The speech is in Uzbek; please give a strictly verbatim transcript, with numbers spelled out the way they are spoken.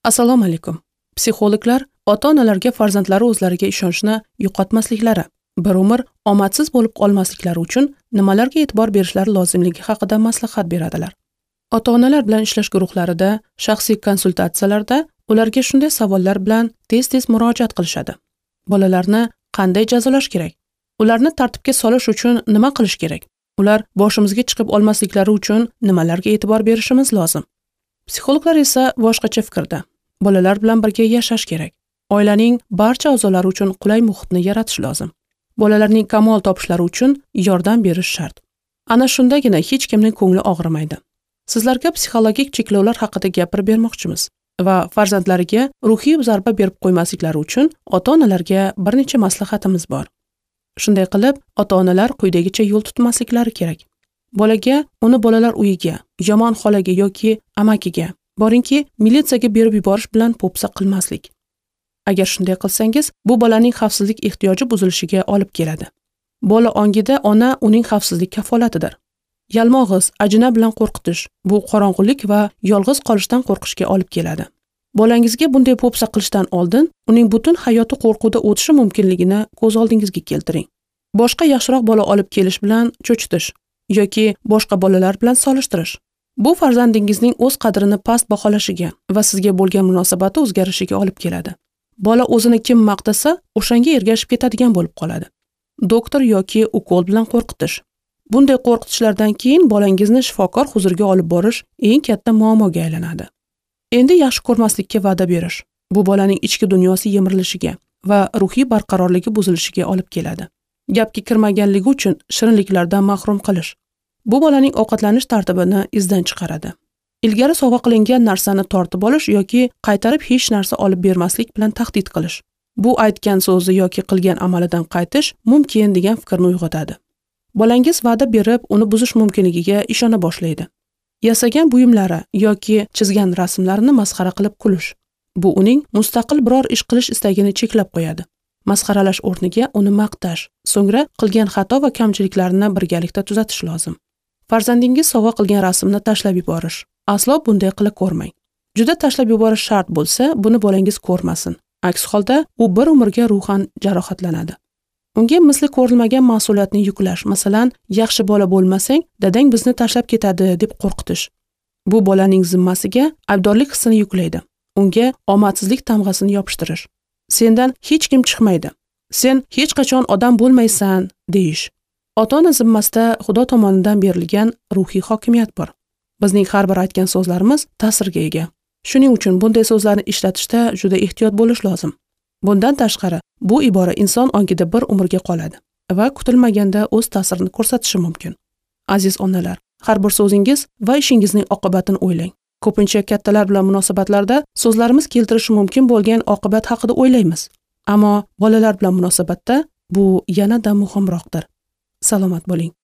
Assalomu alaykum. Psixologlar ota-onalarga farzandlari o'zlariga ishonchni yo'qotmasliklari, bir umr omadsiz bo'lib qolmasliklari uchun nimalarga e'tibor berishlari lozimligi haqida maslahat beradilar. Ota-onalar bilan ishlash guruhlarida, shaxsiy konsultatsiyalarda ularga shunday savollar bilan tez-tez murojaat qilishadi. Bolalarni qanday jazolash kerak? Ularni tartibga solish uchun nima qilish kerak? Ular boshimizga chiqib olmasliklari uchun nimalarga e'tibor berishimiz lozim? Psixologlar esa boshqacha fikrda. Bolalar bilan birga yashash kerak. Oilaning barcha a'zolari uchun qulay muhitni yaratish lozim. Bolalarning kamol topishlari uchun yordam berish shart. Ana shundagina hech kimning ko'ngli og'rimaydi. Sizlarga psixologik cheklovlar haqida gapirib bermoqchimiz va farzandlariga ruhiy zarba berib qo'ymasliklari uchun ota-onalarga bir necha maslahatimiz bor. Shunday qilib, ota-onalar quyidagicha yo'l tutmasliklari kerak. Bolaga uni bolalar uyiga, yomon xolaga yoki amakiga, boringki, militsiyaga berib yuborish bilan po'pisa qilmaslik. Agar shunday qilsangiz, bu bolaning xavfsizlik ehtiyoji buzilishiga olib keladi. Bola ongida ona uning xavfsizlik kafolatidir. Yalmog'iz, ajina bilan qo'rqitish bu qorong'ulik va yolg'iz qolishdan qo'rqishga olib keladi. Bolangizga bunday po'pisa qilishdan oldin uning butun hayoti qo'rquvda o'tishi mumkinligini ko'z oldingizga keltiring. Boshqa yaxshiroq bola olib kelish bilan cho'chitish yoki boshqa bolalar bilan solishtirish. Bu farzandingizning o'z qadrini past baholashiga va sizga bo'lgan munosabati o'zgarishiga olib keladi. Bola o'zini kim maqtasa, o'shanga ergashib ketadigan bo'lib qoladi. Doktor yoki ukol bilan qo'rqitish. Bunday qo'rqitishlardan keyin bolangizni shifokor huzuriga olib borish eng katta muammoga aylanadi. Endi yaxshi ko'rmaslikka va'da berish. Bu bolaning ichki dunyosi yemirilishiga va ruhiy barqarorligi buzilishiga olib keladi. Gapga kirmaganligi uchun shirinliklardan mahrum qilish. Bu bolaning ovqatlanish tartibini izdan chiqaradi. Ilgari sovg'a qilingan narsani tortib olish yoki qaytarib hech narsa olib bermaslik bilan tahdid qilish. Bu aytgan so'zi yoki qilgan amalidan qaytish mumkin degan fikrni uyg'otadi. Bolangiz va'da berib, uni buzish mumkinligiga ishona boshlaydi. Yasagan buyumlari yoki chizgan rasmlarini masxara qilib kulish. Bu uning mustaqil biror ish qilish istagini cheklab qo'yadi. Masxaralash o'rniga uni maqtash, so'ngra qilgan xato va kamchiliklarini birgalikda tuzatish lozim. Farzandingiz sovg'a qilgan rasmni tashlab yuborish. Aslo bunday qila ko'rmang. Juda tashlab yuborish shart bo'lsa, buni bolangiz ko'rmasin. Aks holda u bir umrga ruhan jarohatlanadi. Unga misli ko'rilmagan mas'uliyatni yuklash, masalan, yaxshi bola bo'lmasang, dadang bizni tashlab ketadi deb qo'rqitish. Bu bolaning zimmasiga aybdorlik hissini yuklaydi. Unga omadsizlik tamg'asini yopishtirish. Sendan hech kim chiqmaydi. Sen hech qachon odam bo'lmaysan deyish. Ota-ona zimmasida Xudo tomonidan berilgan ruhiy hokimiyat bor. Bizning har bir aytgan so'zlarimiz ta'sirga ega. Shuning uchun bunday so'zlarni ishlatishda juda ehtiyot bo'lish lozim. Bundan tashqari, bu ibora inson ongida bir umrga qoladi va kutilmaganda o'z ta'sirini ko'rsatishi mumkin. Aziz onalar, har bir so'zingiz va ishingizning oqibatini o'ylang. Ko'pincha kattalar bilan munosabatlarda so'zlarimiz keltirishi mumkin bo'lgan oqibat haqida o'ylaymiz. Ammo bolalar bilan munosabatda bu yanada muhimroqdir. Salomat bo'ling.